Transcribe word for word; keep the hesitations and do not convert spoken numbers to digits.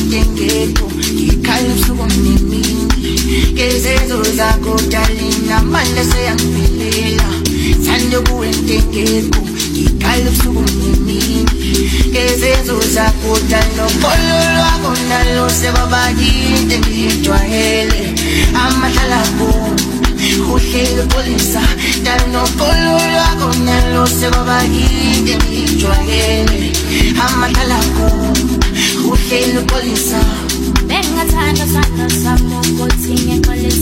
entengeko ngikhala ubusuku nemini ngezenzo zakho dalina manje seyangiphelela thando kuentengeko ngikhala ubusuku nemini ngezenzo zakho dalina kolo lwakho nalo sebabakinde ngijwayele amahlala kuwe uhlelo polisa dalina kolo lwakho nalo sebabakinde ngijwayele amahlala kuwe uhlelo polisa bengathanda sandla sami ukuthi ngiqale